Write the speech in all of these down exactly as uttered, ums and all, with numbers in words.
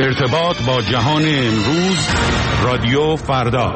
ارتباط با جهان امروز، رادیو فردا.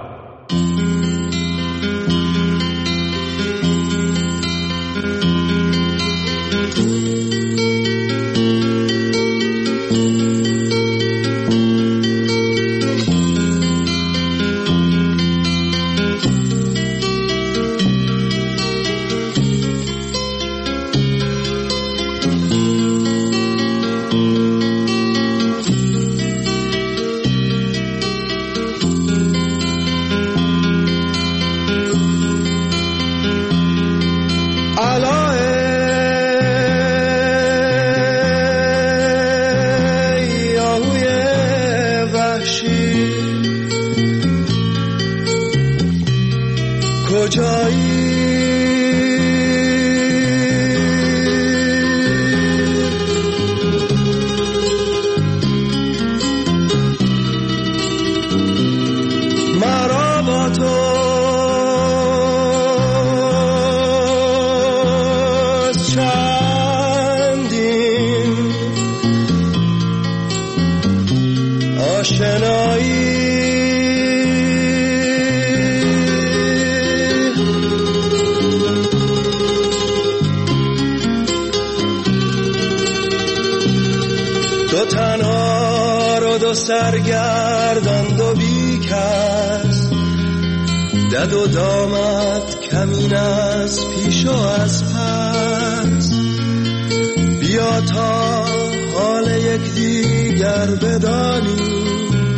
سرگردان دو بیکس دد و دامت کمین از پیش و از پس، بیا تا حال یک دیگر بدانی،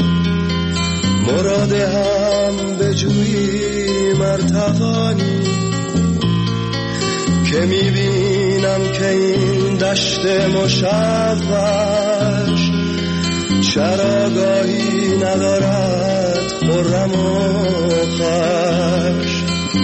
مراد هم بجویی مرتقانی، که میبینم که این دشت مشوش چراگاهی ندارد خرم و خوش.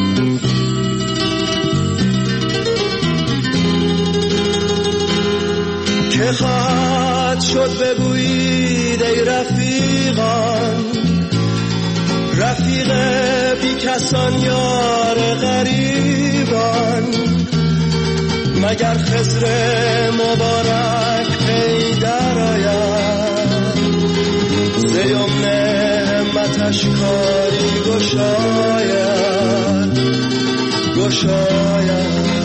که خواهد شد بگویید ای رفیقان، رفیق بی کسان یار غریبان، مگر خضر مبارک پی در آید، ز یمن همتش کاری گشاید گشاید.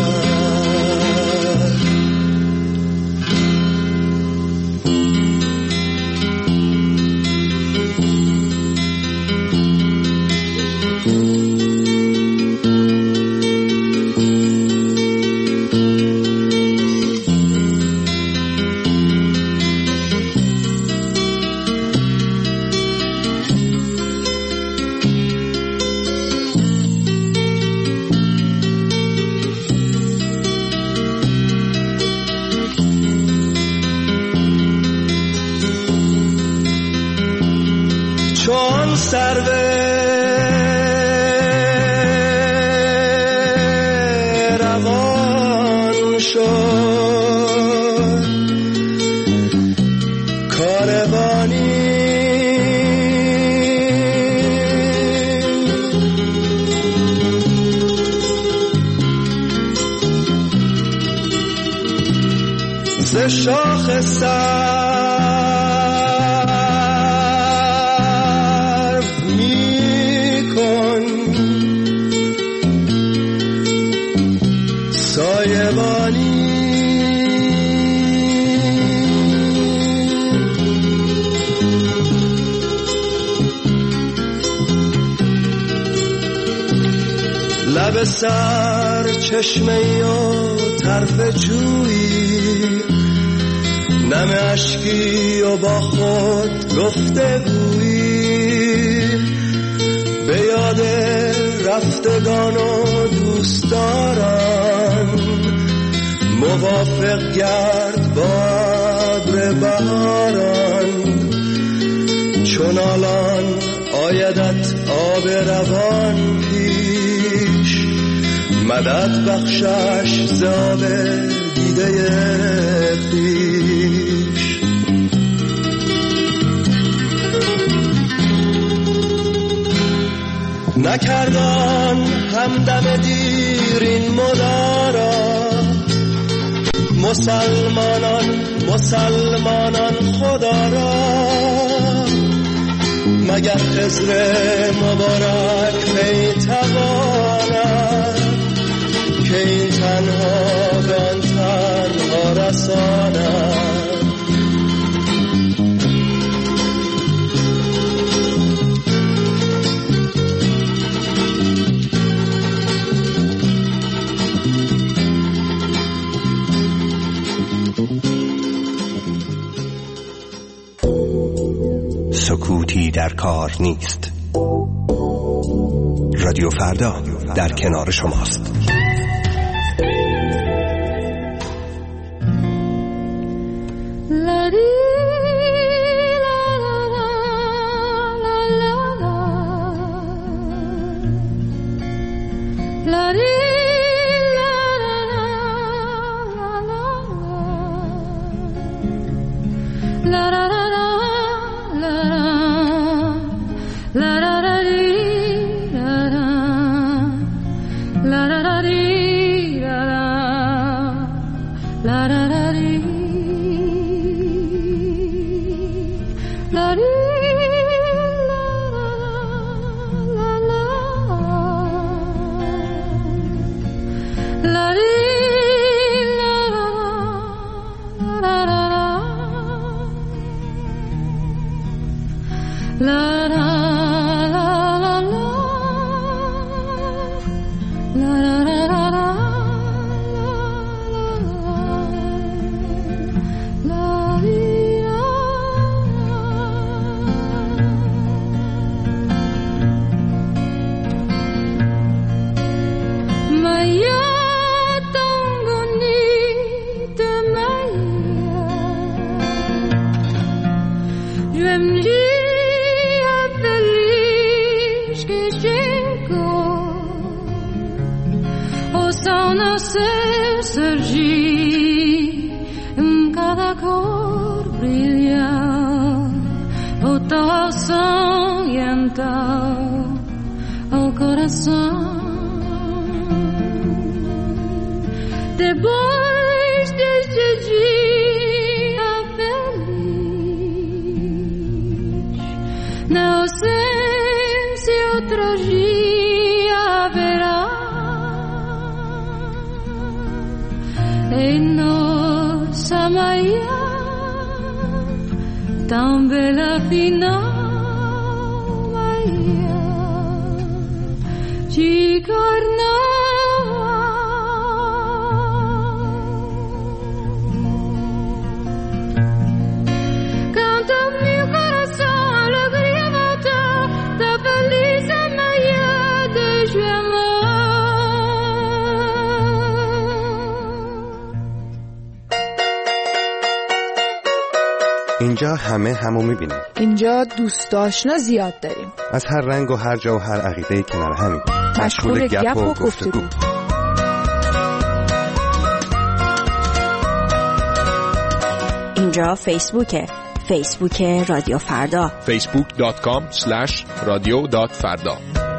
چون سرو روان شد کاروانی، ز شاخ سر لب سر چشمه و طرف جویی، نم اشکی و با خود گفته بویی، به یاد رفتگان و دوستداران، موافق گرد با ابر بهاران، چون الان آیدت آب روان پیش، مدد بخشش ز آب دیده خویش. نکردان همدم دیر این مدارا، مسلمانان مسلمانان خدا را، مگر خضر مبارک می تواند که این تنها به آن تنها رساند. سکوتی در کار نیست. رادیو فردا در کنار شماست. اینجا همه همو میبینیم. اینجا دوست آشنا زیاد داریم. از هر رنگ و هر جا و هر عقیده‌ای کنار همیم. مشغول گپ و گفتگو. اینجا فیسبوکه. فیسبوک رادیو فردا. فیسبوک دات کام اسلش رادیو دات فردا.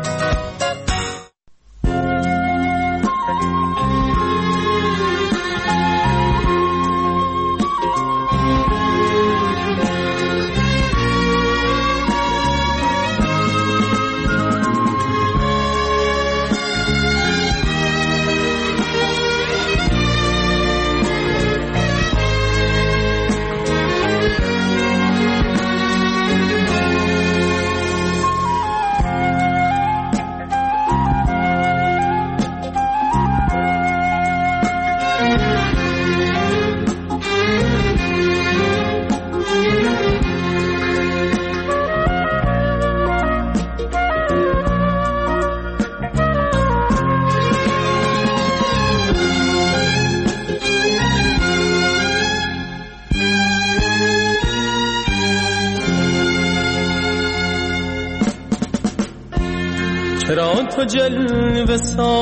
چرا تو جلوه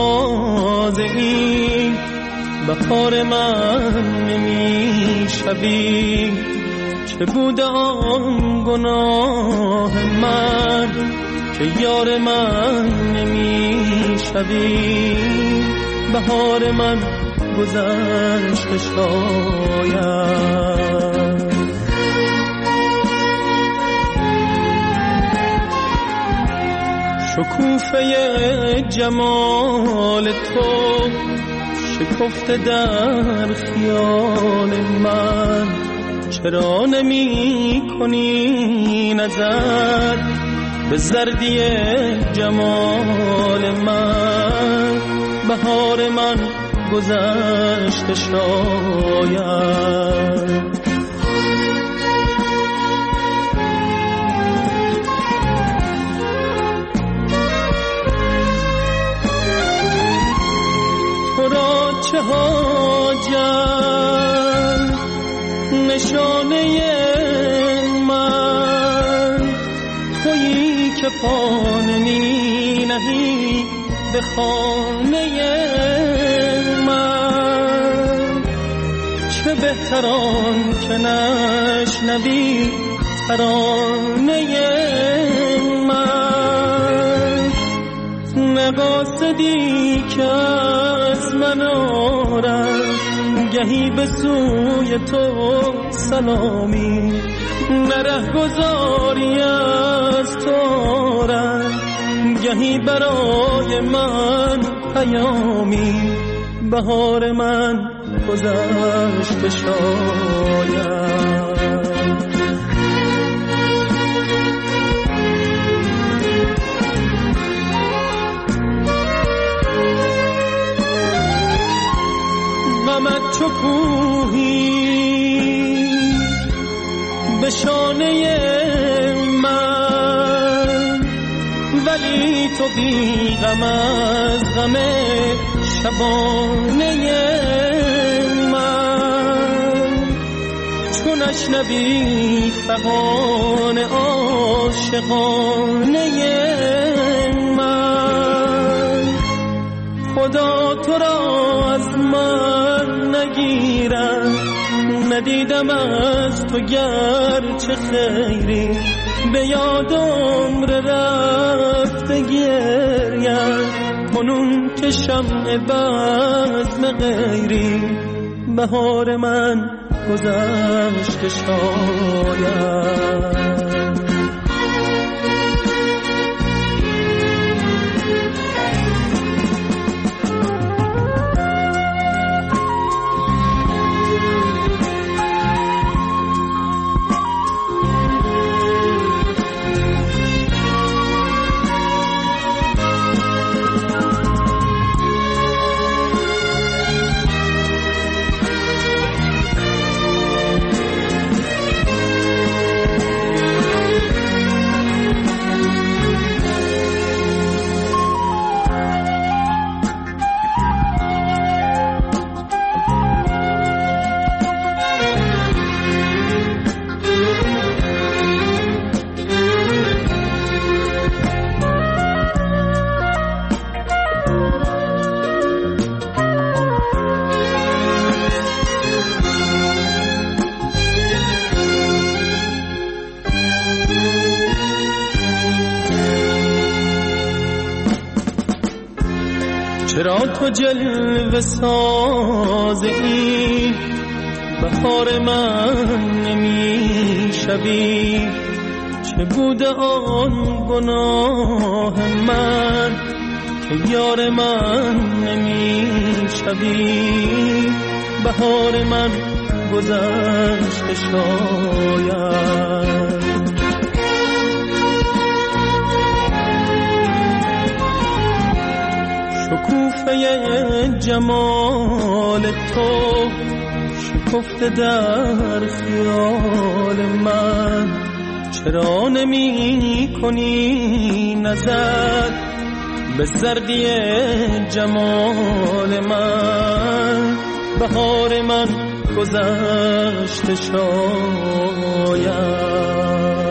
سازی بهار من نمی شوی؟ چه بوده آن گناه من که یار من نمی شوی؟ بهار من گذشته شاید. شکوفه جمال تو شکفته در خیال من، چرا نمی کنی نظر به زردی جمال من؟ بهار من گذشته شاید. تو را چه حاجت نشانه من، تویی که پا نمی نهی به خانه من. چه بهتران که نشنوی ترانه من، نقاصدی که از من آرد گهی به سوی تو سلامی، نره گذاری از تو آرد گهی برای من پیامی. بهار من گذشته شاید. غمت چو کوهی به شانه من، ولی تو بی غم از غم شبانه من. چون نشنوی فغان عاشقانه من، خدا تو را از من نگیرم. ندیدم از تو گرچه خیری، به یاد عمر رفته گریم کنون که شمع بزم غیری. بهار من گذشته شاید. چرا تو جلوه سازی بهار من نمی شوی؟ چه بوده آن گناه من که یار من نمی شوی؟ بهار من گذشته شاید. شکوفه جمال تو شکفته در خیال من، چرا نمی کنی نظر به زردی جمال من؟ بهار من گذشته شاید.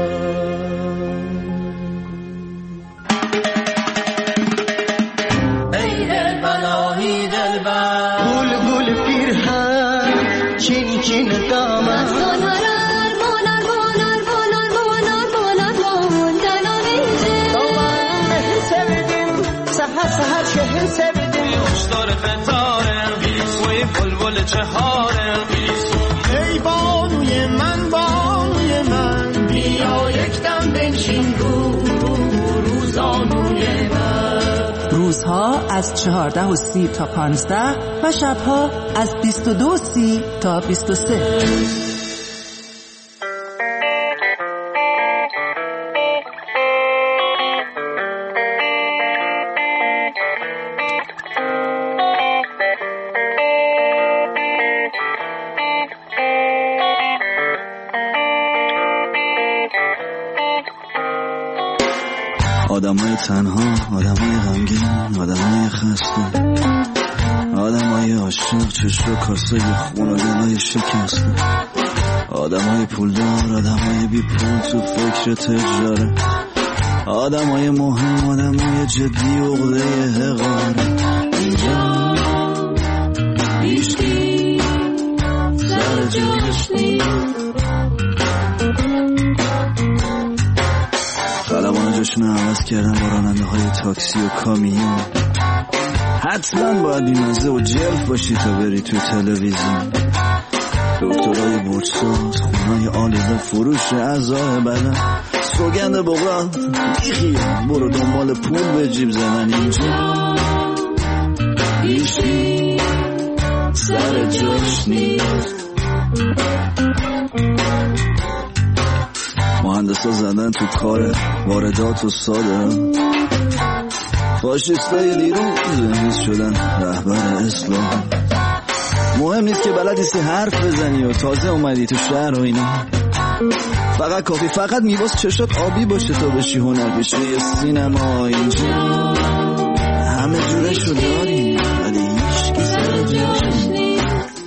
چین دامن سونار مونار مونار مونار مونار مونار مونار دامن sevdim سحر سحر şehir sevdim kuşlar fetare سر چهار قیسون. ای بانوی من بانوی من بیا یک دم بنشین رو روزانوی من. روزها از چهارده و سی تا پانزده و شبها از بیست و دو و سی تا بیست و سه. آدمای تنها، آدمای غمگین، آدمای خسته، آدمای عاشق، چشم و کاسه خون و دلای شکسته، آدمای پولدار، آدمای بی پول تو فکر تجاره، آدمای مهم، آدمای جدی و عقده حقاره. اینجا هیچکی سر جاش نیست، خلبان جاشون عوض کردن با راننده های تاکسی و کامیون. حتما باید بیمزه و جلف باشی تا بری توی تلویزیون. دکترهای برساز، خونهای آلیده، فروش اعضای بدن، سوگند بغرات بیخیال، برو دنبال پول به جیب زدن. اینجا هیچکی سر جاش نیست. مهندسا زدن تو کار واردات و صادرات، فاشیستای دیروز امروز شدن رهبر اسلام. مهم نیست که بلد نیستی حرف بزنی و تازه اومدی تو شهر و اینا، فقط کافی فقط میباس چشات آبی باشه تا بشی هنرپیشه یه سینما. اینجا همه جورشو داریم ولی هیچکی سر جاش نیست.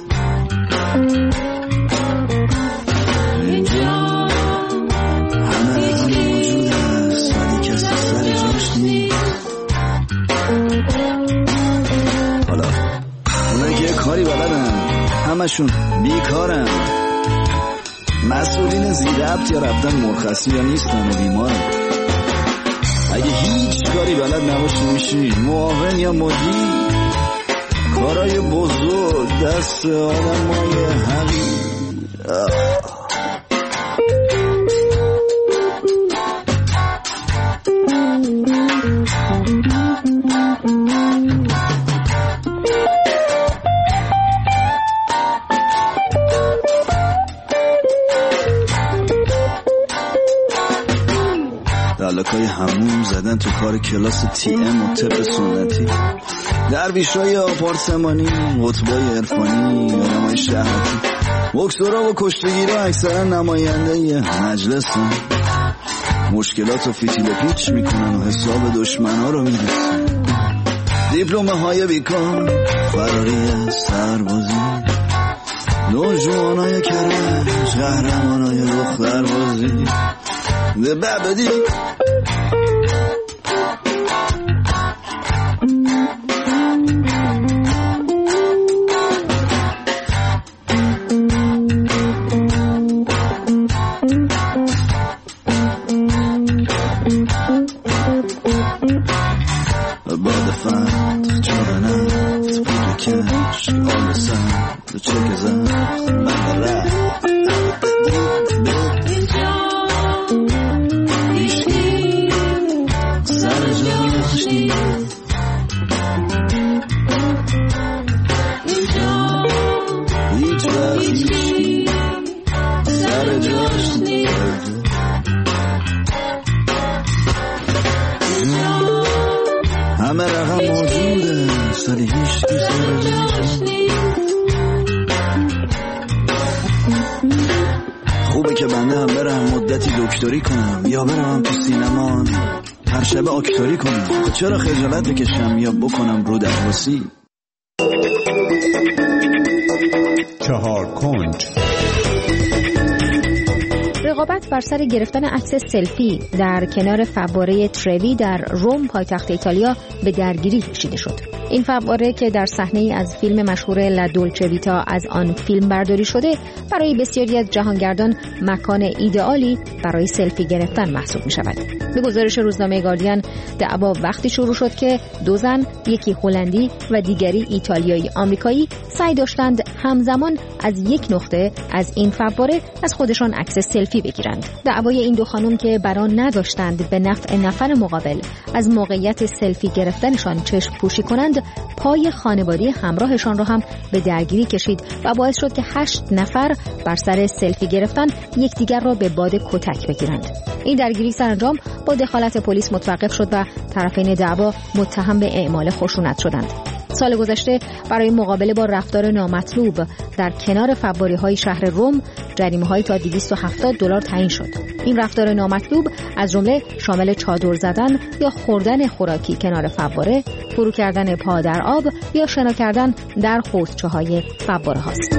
کاری بلدن همشون بیکارن، مسئولین زیربط یا رفتن مرخصی یا نیستن و بیمارن. اگه هیچ کاری بلد نباشی میشی معاون یا مدیر. کارای بزرگ دست آدمای حقیر. دلکای همون زدن تو کار کلاس تی ام و طب سنتی، درویشای آپارتمانی، قطبای عرفانی، آدمای شهرتی، بکسورا و کشتگیرا اکثرا نماینده مجلسن. مشکلات و فیتیل پیچ میکنن و حساب دشمنا رو میرسن. دیپلمه های بیکار، فراری از سربازی، نوجوانای کرج، قهرمانای دختربازی. The Babadi About the fight, children out, to put the cash, all the sun, the checkers out, man alive. همه رقم موجوده سالی هیچ کی خوبه که بنده هم برم مدتی دکتری کنم یا برم تو سینما هر شب آکتوری کنم. چرا خجالت بکشم یا بکنم رو درواسی. چهار کنج رقابت بر سر گرفتن عکس سلفی در کنار فواره تروی در روم پایتخت ایتالیا به درگیری کشیده شد. این فواره که در صحنه‌ای از فیلم مشهور لا دولچه ویتا از آن فیلم برداری شده، برای بسیاری از جهانگردان مکان ایدئالی برای سلفی گرفتن محسوب می‌شود. به گزارش روزنامه گاردین، دعوا وقتی شروع شد که دو زن، یکی هلندی و دیگری ایتالیایی آمریکایی، سعی داشتند همزمان از یک نقطه از این فواره از خودشان عکس سلفی بگیرند. دعوای این دو خانم که بران نداشتند به نفع نفر مقابل از موقعیت سلفی گرفتنشان چشم پوشی کنند، پای خانوادگی همراهشان را هم به درگیری کشید و باعث شد که هشت نفر بر سر سلفی گرفتن یکدیگر را به باد کتک بگیرند. این درگیری سرانجام با دخالت پلیس متوقف شد و طرفین دعوا متهم به اعمال خشونت شدند. سال گذشته برای مقابله با رفتار نامطلوب در کنار فواره‌های شهر روم، جریمه‌های تا دویست و هفتاد دلار تعیین شد. این رفتار نامطلوب از جمله شامل چادر زدن یا خوردن خوراکی کنار فواره، فرو کردن پا در آب یا شنا کردن در حوضچه‌های فواره هاست.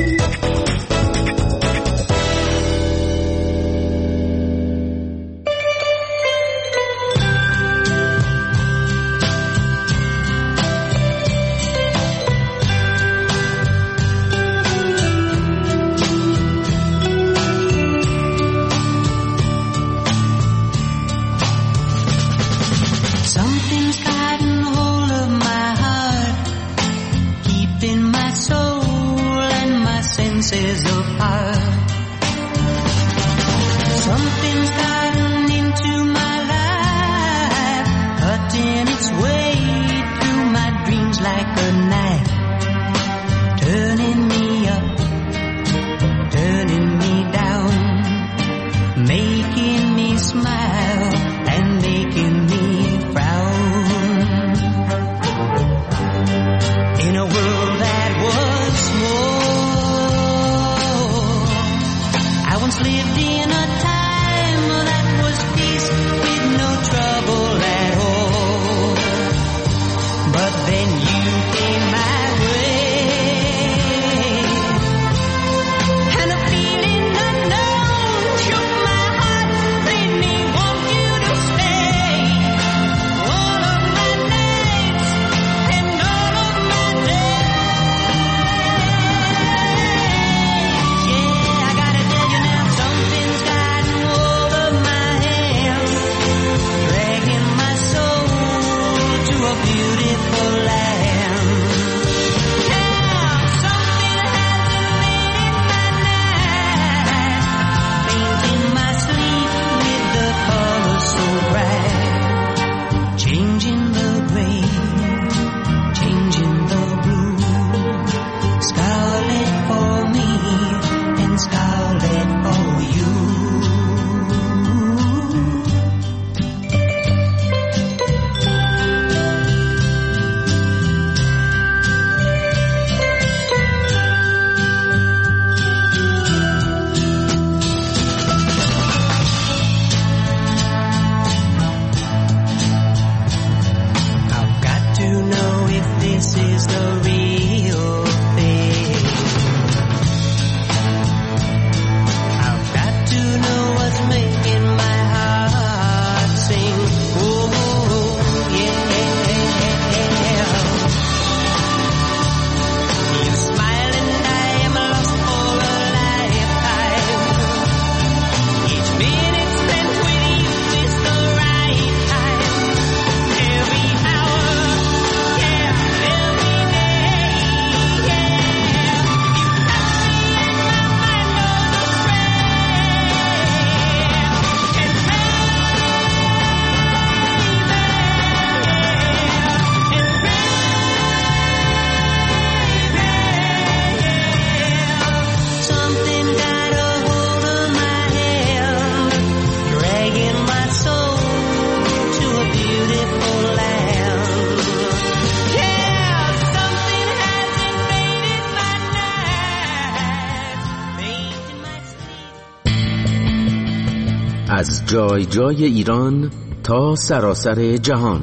از جای جای ایران تا سراسر جهان،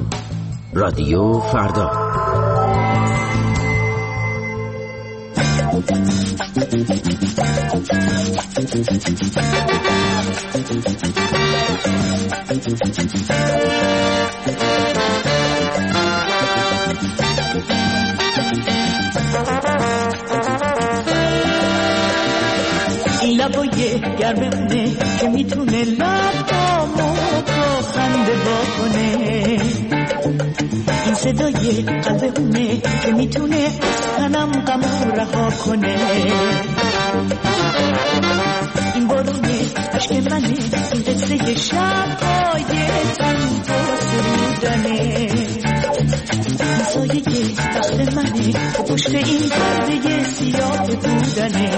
رادیو فردا. صدای گرمه که میتونه لبامو با خنده واکنه. این صدای قلبونه که میتونه از تنم غم رها کنه. این بارونه عشق منه، این قصه شب‌های تنگ و سرودنه. این سایه تخت منه و پشت این پرده سیاه بودنه.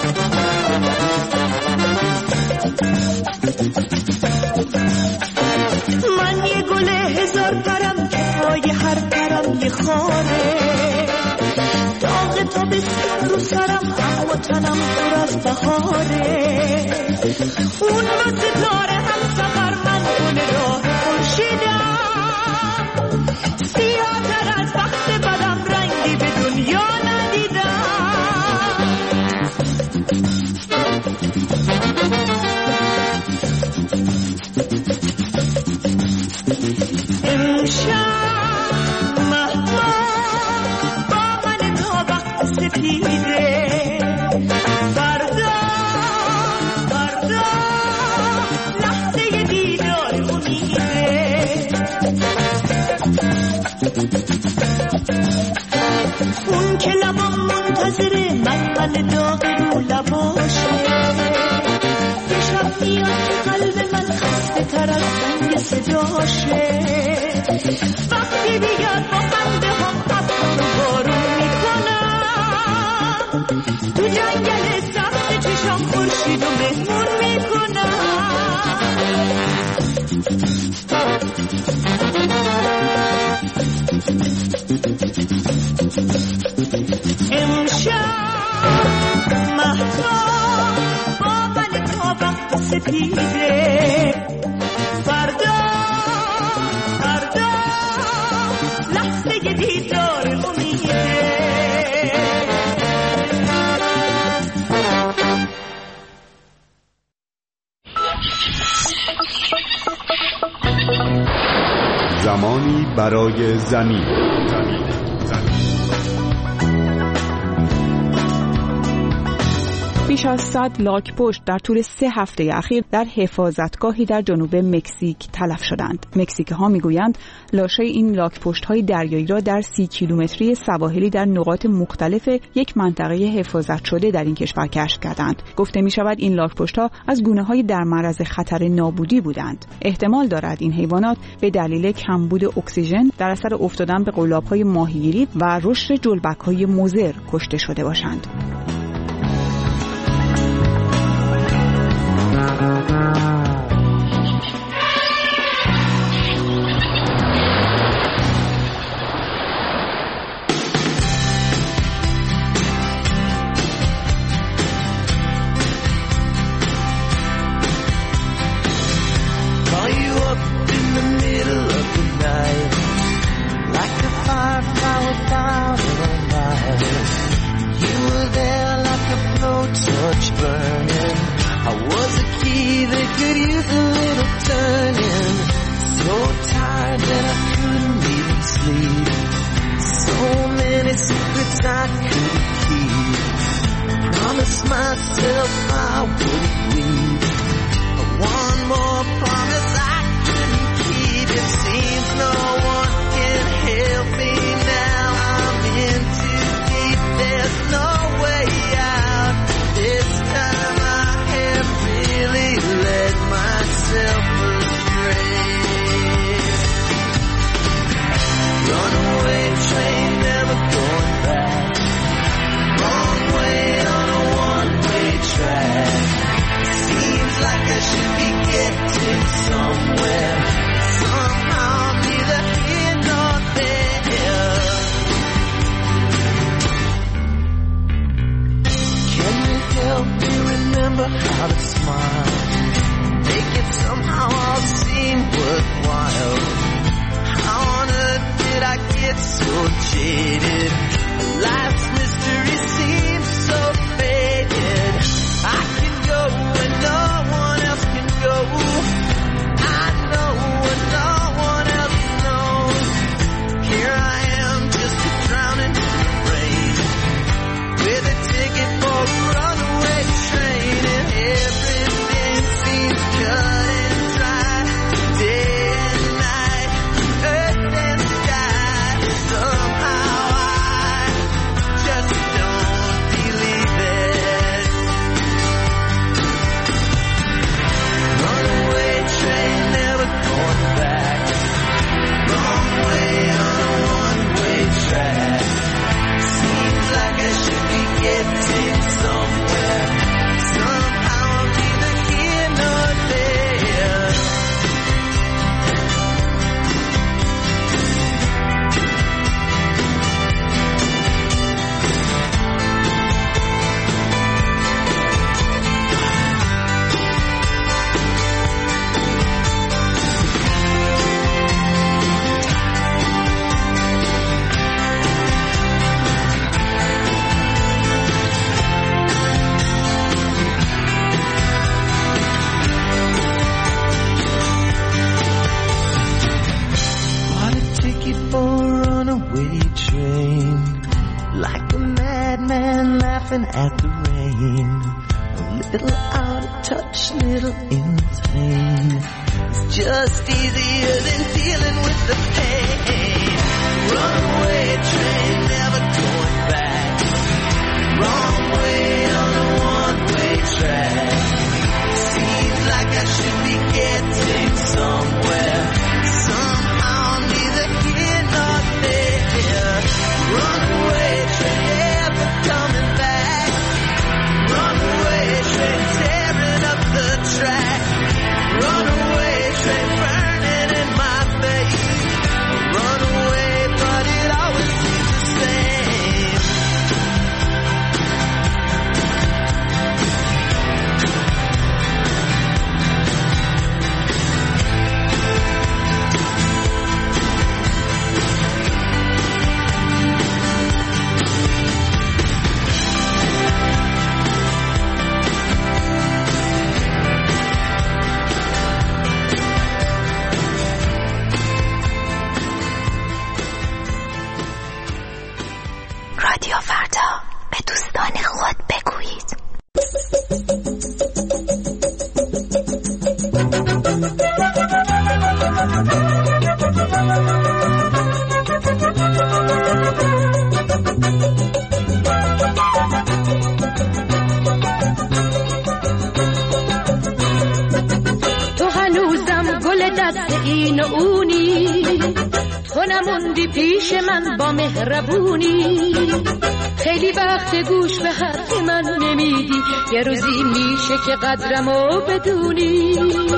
من یه گل هزار پرم که پای هر پرم یه خاره. داغ تابستون رو سرم اما تنم پر از بهاره. اون رو ستاره هم سفر من گل راه خورشیدم. سیاه‌تر از وقت بدم رنگی به دنیا ندیدم. امشب مهمان با من تا وقت سپیده. فردا فردا لحظه دیدار امیده. اون که لبام منتظره من من داغ رو لباشه. یه شب میاد که قلب من خسته تر از سنگ صداشه. وقتی بیاد با خنده هم ابر رو بارون میکنم. تو جنگل سبز چشام خورشید و مهمون میکنم. امشب مهتاب با من تا وقت سپیده. فردا فردا لحظه دیدار امیده. زمانی برای زمین. بیش از صد لاک‌پشت در طول سه هفته اخیر در حفاظتگاهی در جنوب مکزیک تلف شدند. مکزیکی‌ها میگویند لاشه این لاک‌پشت‌های دریایی را در سی کیلومتری سواحلی در نقاط مختلف یک منطقه حفاظت شده در این کشور کشف کردند. گفته می‌شود این لاک‌پشت‌ها از گونه‌های در معرض خطر نابودی بودند. احتمال دارد این حیوانات به دلیل کمبود اکسیژن در اثر افتادن به قلاب‌های ماهیگیری و رشد جلبک‌های مضر کشته شده باشند. With a ticket for a runaway train, and every little in pain. It's just easier than dealing with the pain. Runaway train, never going back. Wrong way on a one-way track. Seems like I should be getting somewhere. Somehow neither here nor there. Runaway train, never coming back. Runaway train, tearing up the track. Runaway train, burning in my face. Runaway, but it always seems the same. رادیو فردا، به دوستان خود بگویید. تو هنوزم گل دست این و اونی، تو نموندی پیش من با مهربونی. خیلی وقت گوش به حرف من نمیدی، یه روزی میشه که قدرمو بدونی.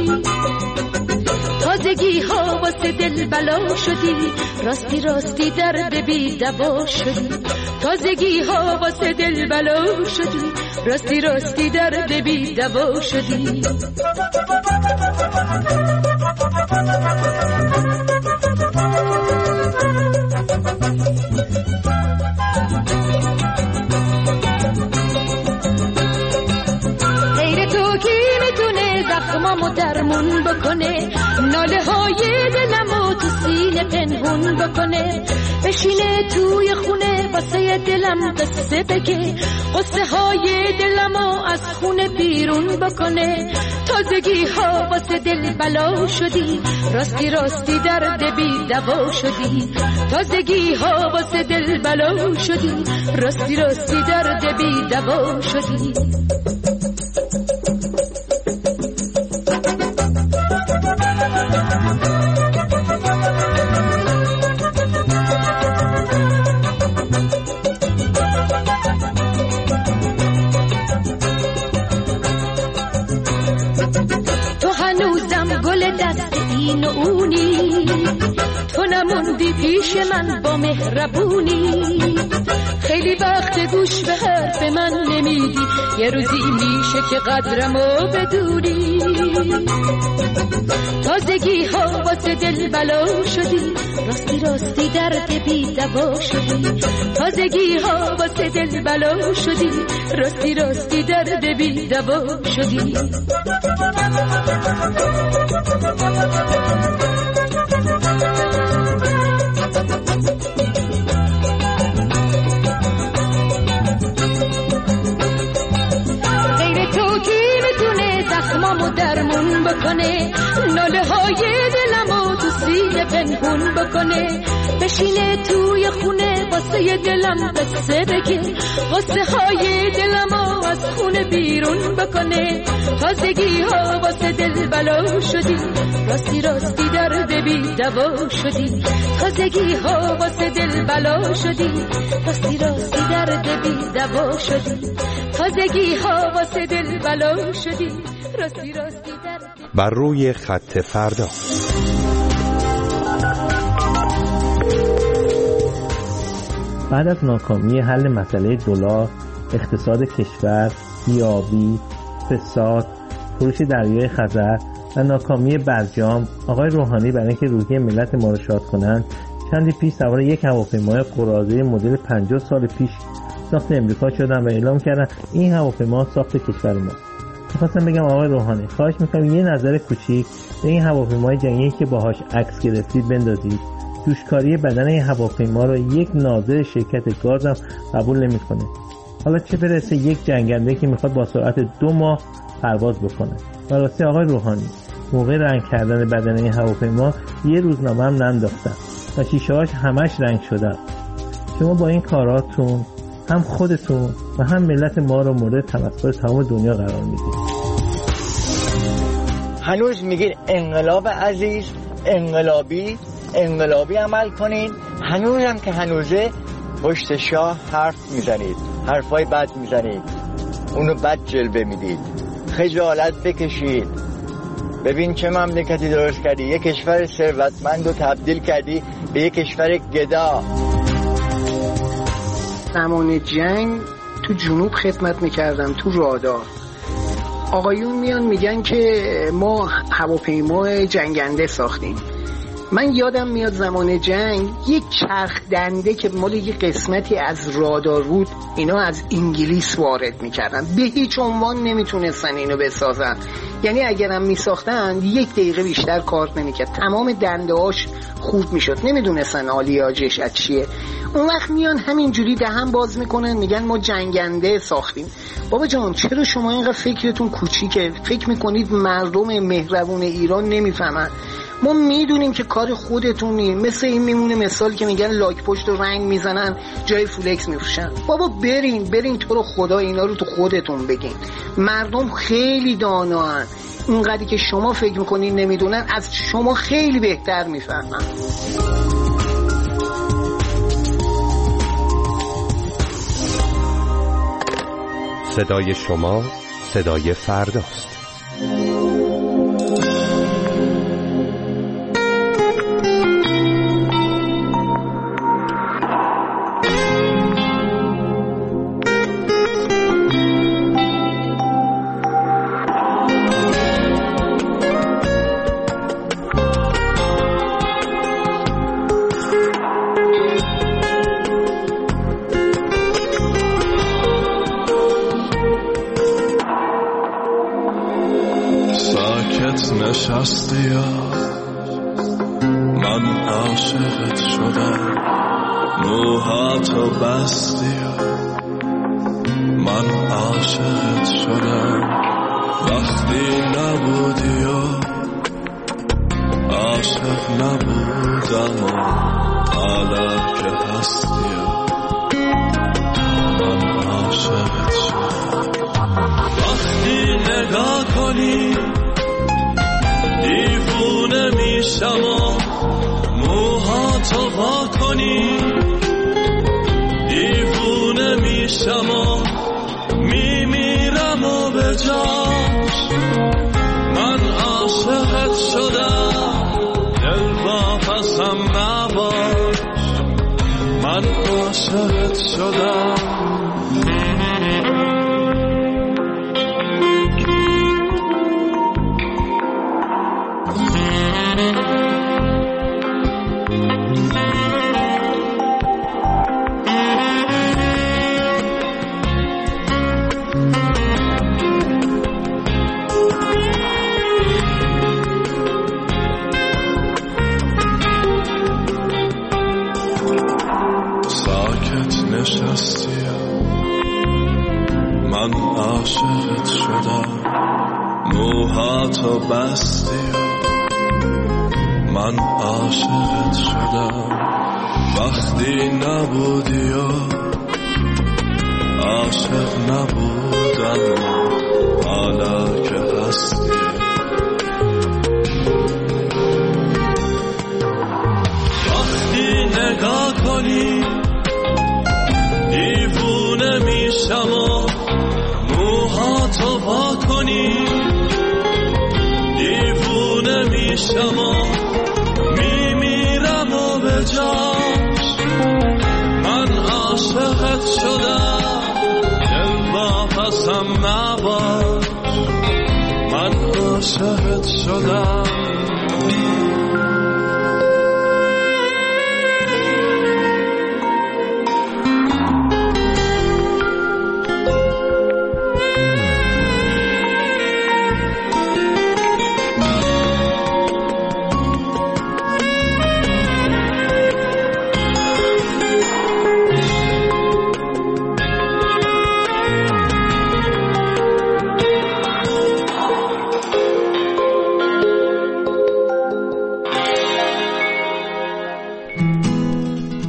تازگی ها واسه دل بلا شدی، راستی راستی درد بی دوا شدی. تازگی ها واسه دل بلا شدی، راستی راستی درد بی دوا شدی. غیر تو کی میتونه زخمامو درمون بکنه، ناله های دلمو تو سینه پنهون بکنه. بشینه توی خونه واسه دلم قصه بگه، قصه های دلمو از خونه بیرون بکنه. تازگی ها واسه دل بلا شدی، راستی راستی درد بی دوا شدی. تازگی ها واسه دل بلا شدی، راستی راستی درد بی دوا شدی. تو هنوزم گل دست این و اونی، تو نموندی پیش من با مهربونی. خیلی وقت گوش به حرف من نمیدی، یه روزی میشه که قدرمو بدونی. تازگی ها واسه دل بلا شدی، راستی راستی درد بی دوا شدی. تازگی ها واسه دل بلا شدی، راستی راستی درد بی دوا شدی. غیر تو کی میتونه زخمامو درمون بکنه، ناله های دلمو تو سینه پنهون بکنه. بشینه توی خونه واسه دلم قصه بگه، قصه های دلمو از خونه بیرون بکنه. تازگی ها واسه دل بلا شدی، راستی راستی درد بی دوا شدی. تازگی ها واسه دل بلا شدی، راستی راستی درد بی دوا شدی. تازگی ها واسه دل بلا شدی، راستی راستی درد. بر روی خط فردا. بعد از ناکامی حل مسئله دلار، اقتصاد کشور، بیابی، فساد، فروش دریای خزر و ناکامی برجام، آقای روحانی برای اینکه روحیه ملت ما رو شاد کنند چندی پیش سوار یک هواپیمای قراضه مدل پنجاه سال پیش ساخت امریکا شدن و اعلام کردن این هواپیما ساخت کشور ماست. می‌خواستم بگم آقای روحانی خواهش می‌کنم یه نظر کوچیک به این هواپیمای جنگی که باهاش عکس گرفتید بندازید. جوشکاری بدن این هواپیما رو یک ناظر شرکت گاز هم قبول نمی‌کنه. حالا چه برسه یک جنگنده که میخواد با سرعت دو ماه پرواز بکنه. و راستی آقای روحانی موقع رنگ کردن بدنه این هواپیما یه روزنامه هم ننداختن و شیشه‌هاش همش رنگ شدن. شما با این کاراتون هم خودتون و هم ملت ما رو مورد تمسخر تمام دنیا قرار میدید. هنوز میگید انقلاب عزیز، انقلابی انقلابی عمل کنین. هنوز هم که هنوزه پشت شاه حرف میزنید، حرفای بد میزنید، اونو بد جلوه میدید. خجالت بکشید. ببین چه مملکتی درست کردی، یک کشور ثروتمند رو تبدیل کردی به یک کشور گدا. زمان جنگ تو جنوب خدمت میکردم، تو رادار. آقایون میان میگن که ما هواپیما جنگنده ساختیم. من یادم میاد زمان جنگ یک چرخ دنده که مال یک قسمتی از رادار بود اینا از انگلیس وارد میکردن، به هیچ عنوان نمیتونستن اینو بسازن. یعنی اگرم میساختن یک دقیقه بیشتر کار نمیکرد، تمام دنده هاش خورد میشد، نمیدونستن آلیاژش از چیه. اون وقت میان همینجوری دهن باز میکنن میگن ما جنگنده ساختیم. بابا جان چرا شما اینقدر فکرتون کوچیکه؟ فکر میکنید مردم مهربون ایران نمیفهمن؟ ما میدونیم که کار خودتونی. مثل این میمونه مثال که میگن لاک پشت رو رنگ میزنن جای فولکس میفروشن. بابا برین برین تو رو خدا اینا رو تو خودتون بگین. مردم خیلی داناهن، اینقدری که شما فکر میکنین نمیدونن از شما خیلی بهتر میفهمن. صدای شما صدای فرداست. نشستی من عاشقت شدم، موهاتو بستی من عاشقت شدم. وقتی نبودی و عاشق نبودم و حالا که هستی من عاشقت شدم. وقتی نگاه کنی دیوونه میشم و موهاتو وا کنی، دیوونه میشم و میمیرم و به جاش من عاشقت شدم. دل واپسم نباش من عاشقت شدم. من عاشقت شدم، موهاتو بستی من عاشقت شدم. وقتی نبودی و عاشق نبودم حالا که هستی وقتی نگاه کنی دیوونه میشم و موهاتو وا کنی، دیوونه میشم و میمیرم و به جاش من عاشقت شدم. دل واپسم نباش من عاشقت شدم.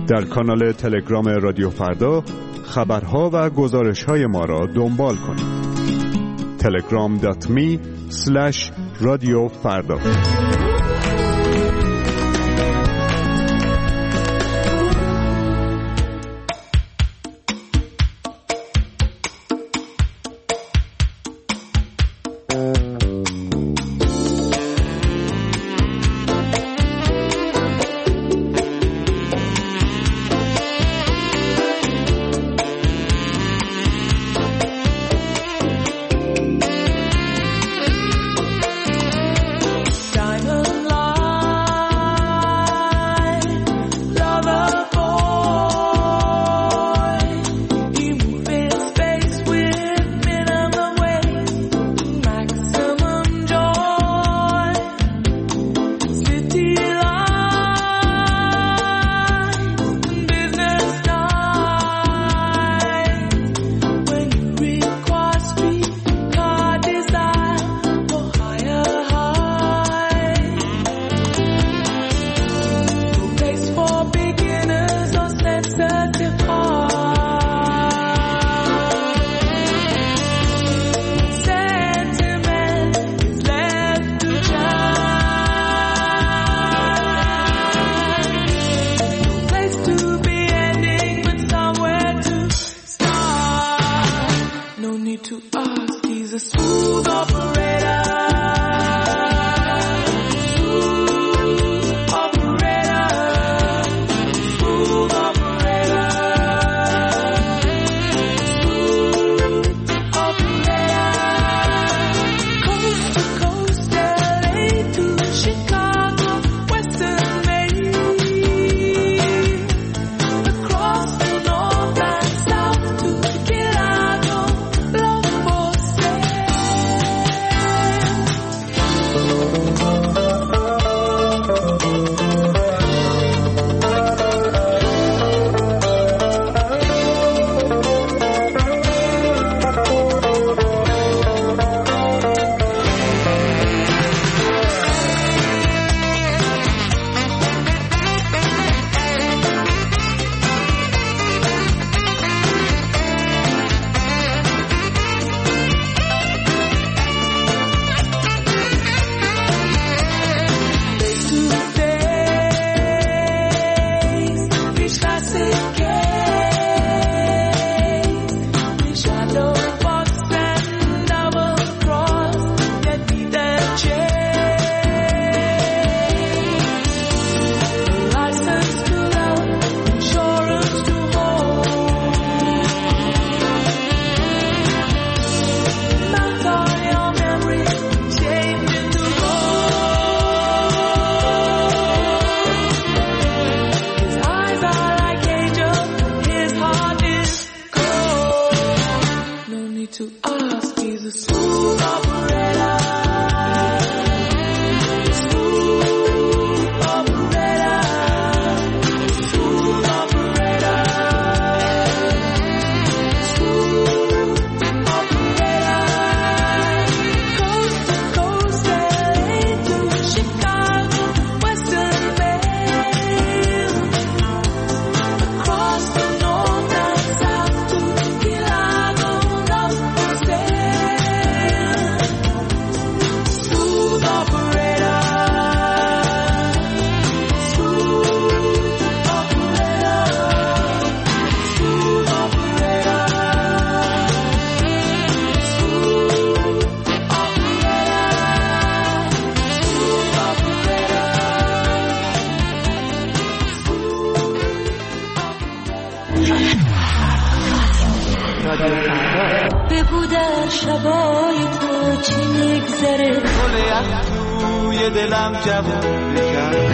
در کانال تلگرام رادیو فردا خبرها و گزارش‌های ما را دنبال کنید. تلگرام دات می اسلش رادیو فردا. بگو در شبای تو چی میگذره گل یخ توی دلم جوون بکن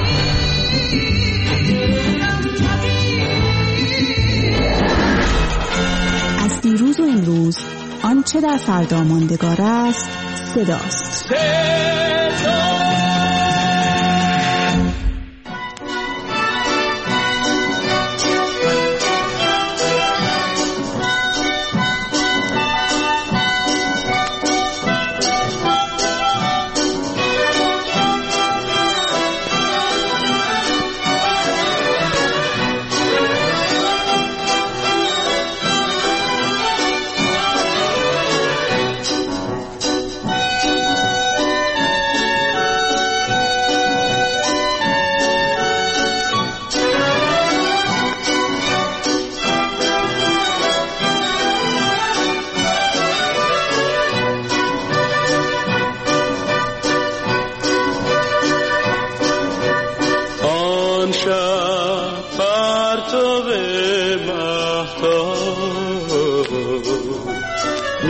از دیروز و امروز آنچه در فردا ماندگار است صداست. صدا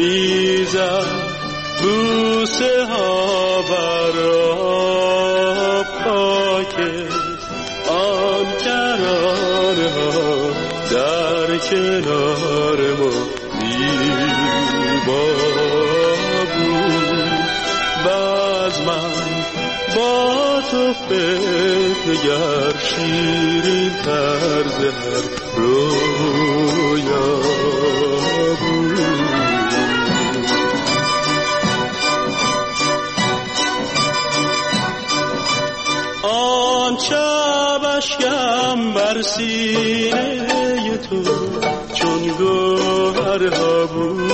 میزد بوسه ها برا پاک آن کرانه ها در کنار ما زیبا بود. باز من با تو فکر شیرین طرز هر رویا بود. آن شب اشکم بر سینه تو چون گوهرها بود.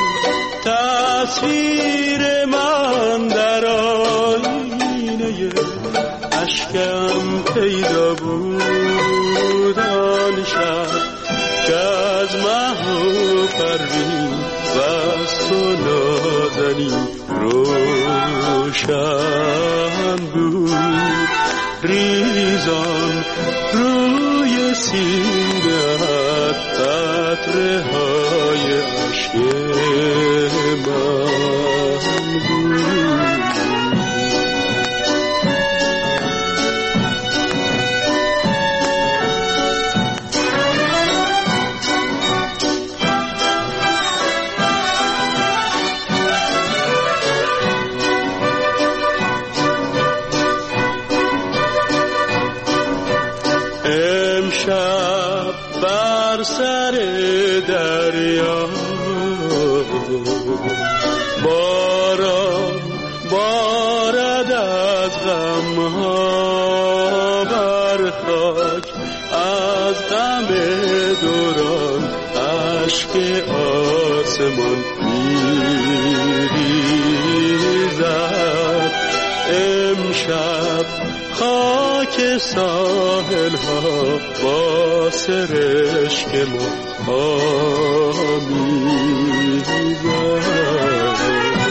تصویر من در آینه اشکم پیدا بود. آن شب که از مه و پروین و از تو نازنین روشن بود. ریزان روی سینه‌ات قطره های عشق من بود. امشب بر سر دریا باران بارد از غمها بر خاک. از غم دوران اشک آسمان میریزد. امشب خاک ساحل ها با سرشک ما آمیزد.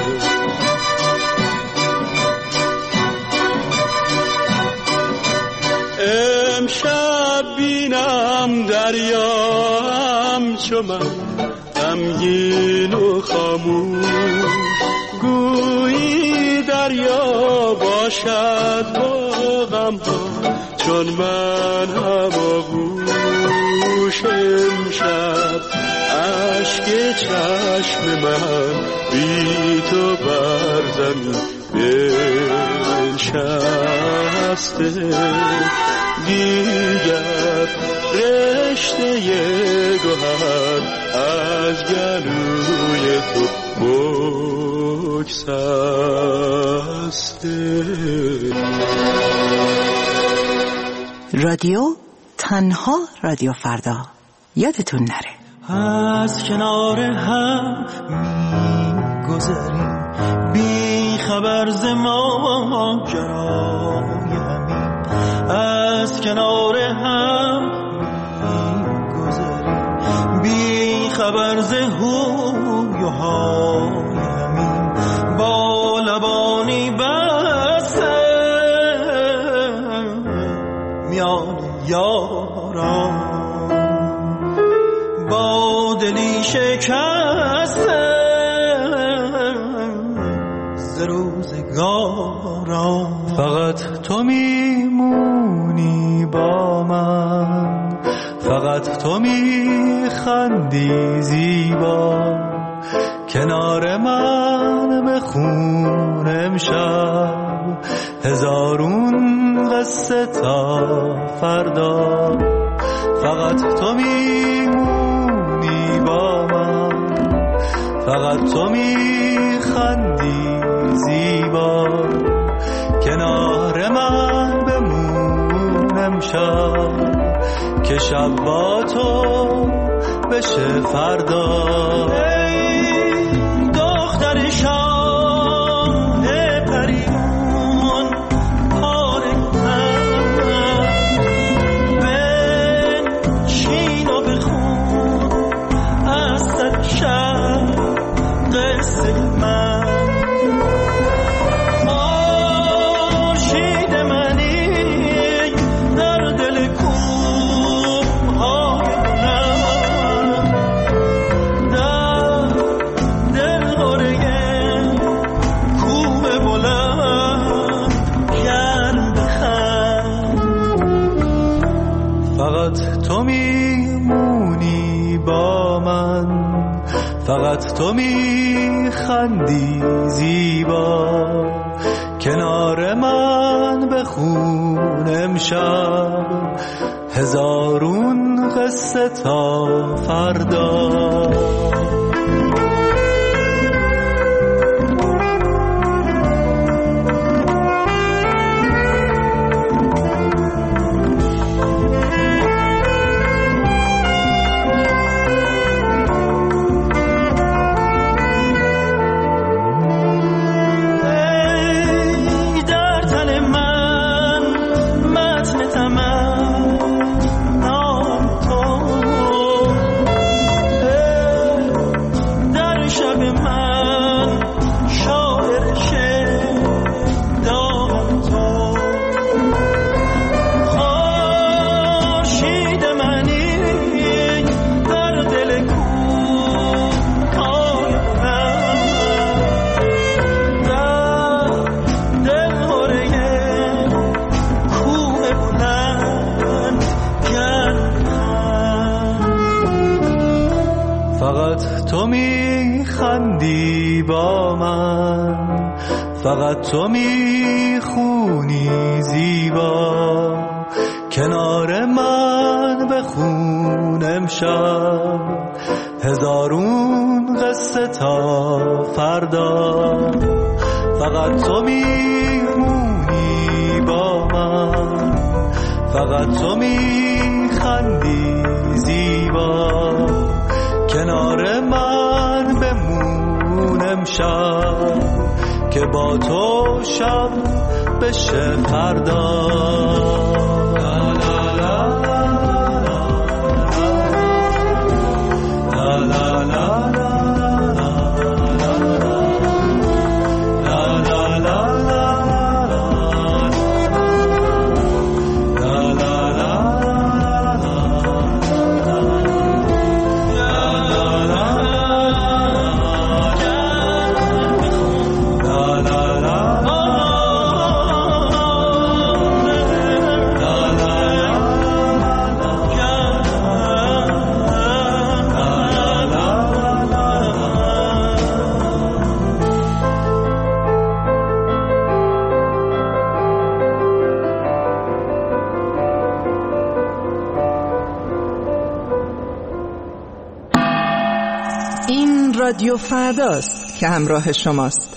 امشب بینم دریا همچو من غمگین و خاموش. گویی دریا باشد با غم ها چون من هماغوش. امشب اشک چشم من بی تو بر زمین بنشسته. دیگر رشته گوهر از گلوی تو بگسسته. رادیو تنها رادیو فردا یادتون نره. از کنار هم می‌گذریم بی خبر ز ماجرای همین. از کنار هم می‌گذریم بی خبر ز هوی و های همین. با لبانی بسته میان یاران با دلی شکسته ز روزگاران. فقط تو میمونی با من، فقط تو میخندی زیبا. کنار من بخون امشب هزارون قصه تا فردا. فقط تو میمونی با من، فقط تو میخندی زیبا. کنار من بمون امشب که شب با تو بشه فردا. دختر شاه پریون پاره من بنشین و بخون از صد شب قصه من. خورشید منی در دل کوه های بلند، در فقط تو میخندی زیبا، کنار من بخون امشب هزارون قصه تا فردا. فقط تو میخونی زیبا، کنار من بخون امشب هزارون قصه تا فردا. فقط تو میمونی با من، فقط تو میخندی زیبا، کنار من بمون امشب که با تو شب بشه فردا. لا لا لا لا لا لا رادیو فرداست که همراه شماست.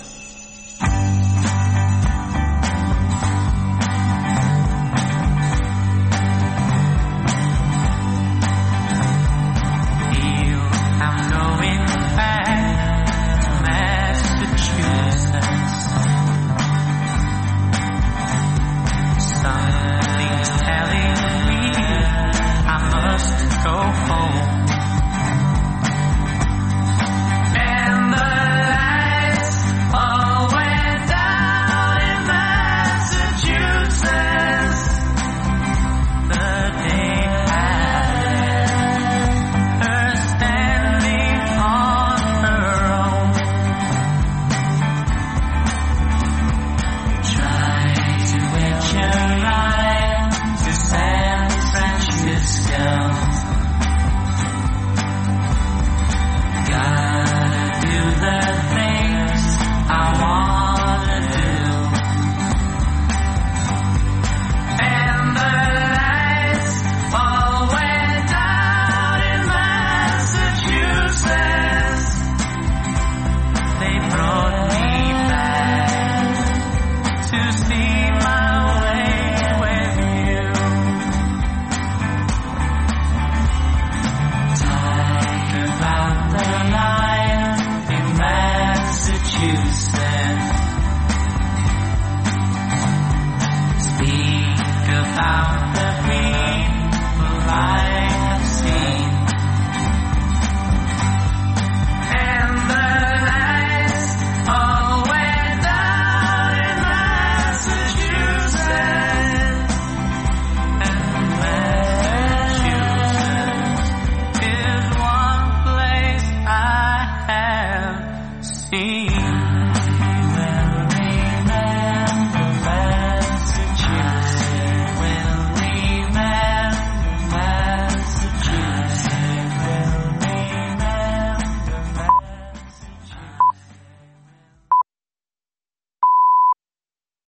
Speak about the